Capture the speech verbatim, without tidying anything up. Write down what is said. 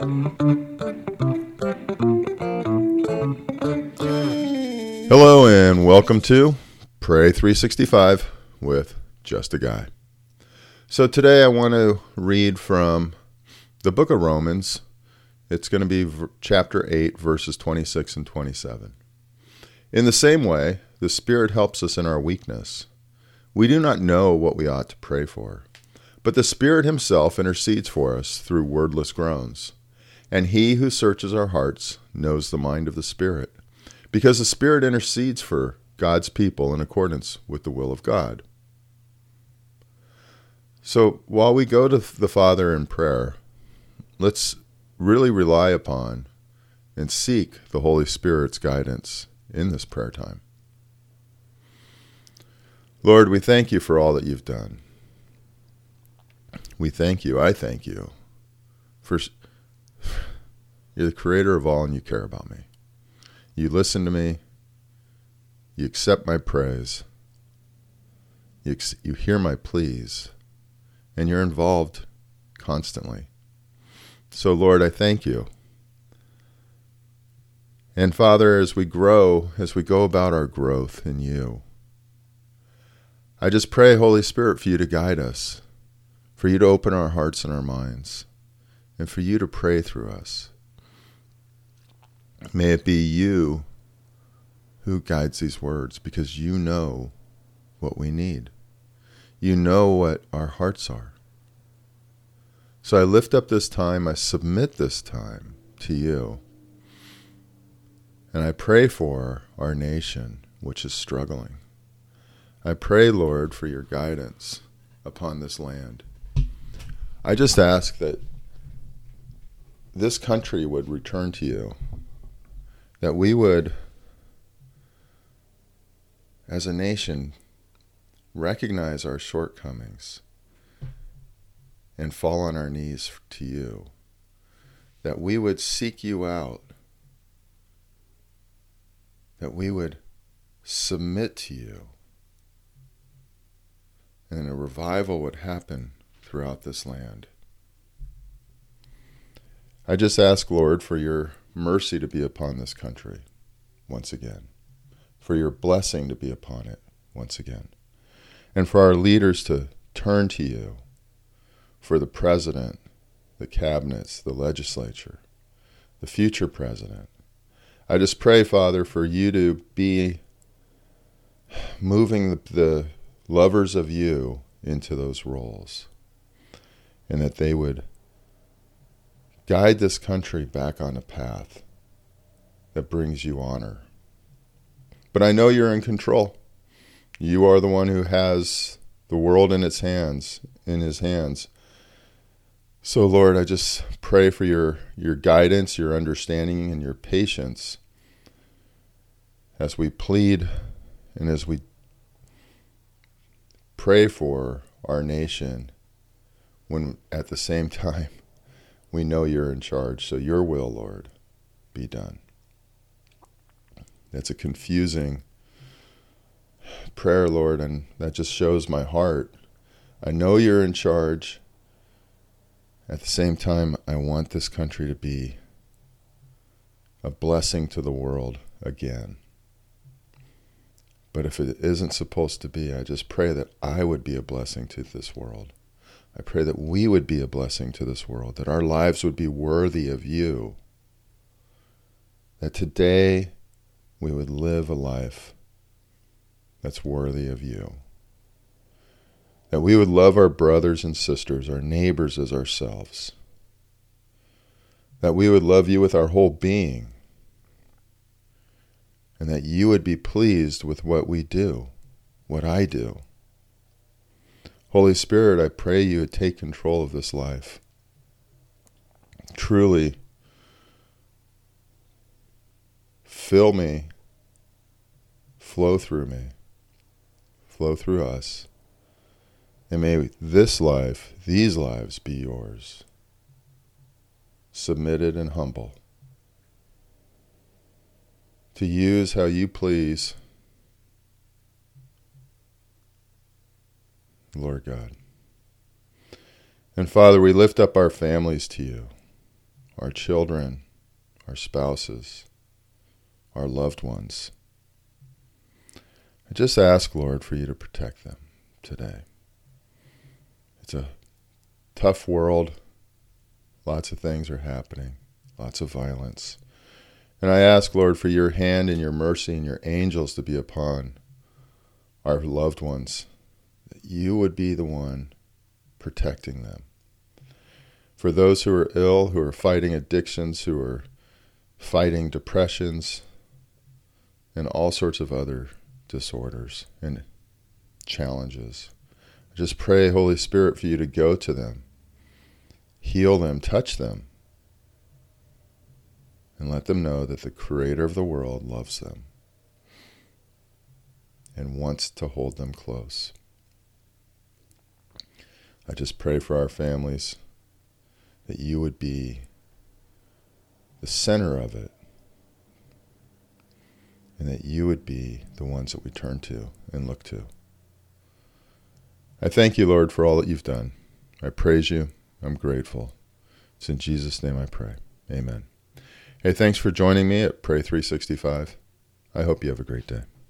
Hello and welcome to Pray three sixty-five with Just a Guy. So today I want to read from the book of Romans. It's going to be v- chapter eight, verses twenty-six and twenty-seven. In the same way, the Spirit helps us in our weakness. We do not know what we ought to pray for, but the Spirit himself intercedes for us through wordless groans. And he who searches our hearts knows the mind of the Spirit, because the Spirit intercedes for God's people in accordance with the will of God. So while we go to the Father in prayer, let's really rely upon and seek the Holy Spirit's guidance in this prayer time. Lord, we thank you for all that you've done. We thank you, I thank you, for you're the creator of all and you care about me. You listen to me. You accept my praise. You, ex- you hear my pleas. And you're involved constantly. So, Lord, I thank you. And, Father, as we grow, as we go about our growth in you, I just pray, Holy Spirit, for you to guide us, for you to open our hearts and our minds, and for you to pray through us. May it be you who guides these words, because you know what we need. You know what our hearts are. So I lift up this time, I submit this time to you, and I pray for our nation, which is struggling. I pray, Lord, for your guidance upon this land. I just ask that this country would return to you, that we would, as a nation, recognize our shortcomings and fall on our knees to you, that we would seek you out, that we would submit to you, and a revival would happen throughout this land. I just ask, Lord, for your mercy to be upon this country once again, for your blessing to be upon it once again, and for our leaders to turn to you, for the president, the cabinets, the legislature, the future president. I just pray, Father, for you to be moving the, the lovers of you into those roles, and that they would guide this country back on a path that brings you honor. But I know you're in control. You are the one who has the world in its hands, in his hands. So, Lord, I just pray for your, your guidance, your understanding, and your patience as we plead and as we pray for our nation, when at the same time we know you're in charge. So your will, Lord, be done. That's a confusing prayer, Lord, and that just shows my heart. I know you're in charge. At the same time, I want this country to be a blessing to the world again. But if it isn't supposed to be, I just pray that I would be a blessing to this world. I pray that we would be a blessing to this world, that our lives would be worthy of you, that today we would live a life that's worthy of you, that we would love our brothers and sisters, our neighbors as ourselves, that we would love you with our whole being, and that you would be pleased with what we do, what I do. Holy Spirit, I pray you would take control of this life. Truly, fill me, flow through me, flow through us, and may this life, these lives be yours, submitted and humble, to use how you please, Lord God. And Father, we lift up our families to you. our children, our spouses, our loved ones. I just ask, Lord, for you to protect them today. It's a tough world. Lots of things are happening. Lots of violence. And I ask, Lord, for your hand and your mercy and your angels to be upon our loved ones, that you would be the one protecting them. For those who are ill, who are fighting addictions, who are fighting depressions, and all sorts of other disorders and challenges, I just pray, Holy Spirit, for you to go to them, heal them, touch them, and let them know that the Creator of the world loves them and wants to hold them close. I just pray for our families, that you would be the center of it, and that you would be the ones that we turn to and look to. I thank you, Lord, for all that you've done. I praise you. I'm grateful. It's in Jesus' name I pray. Amen. Hey, thanks for joining me at Pray three sixty-five. I hope you have a great day.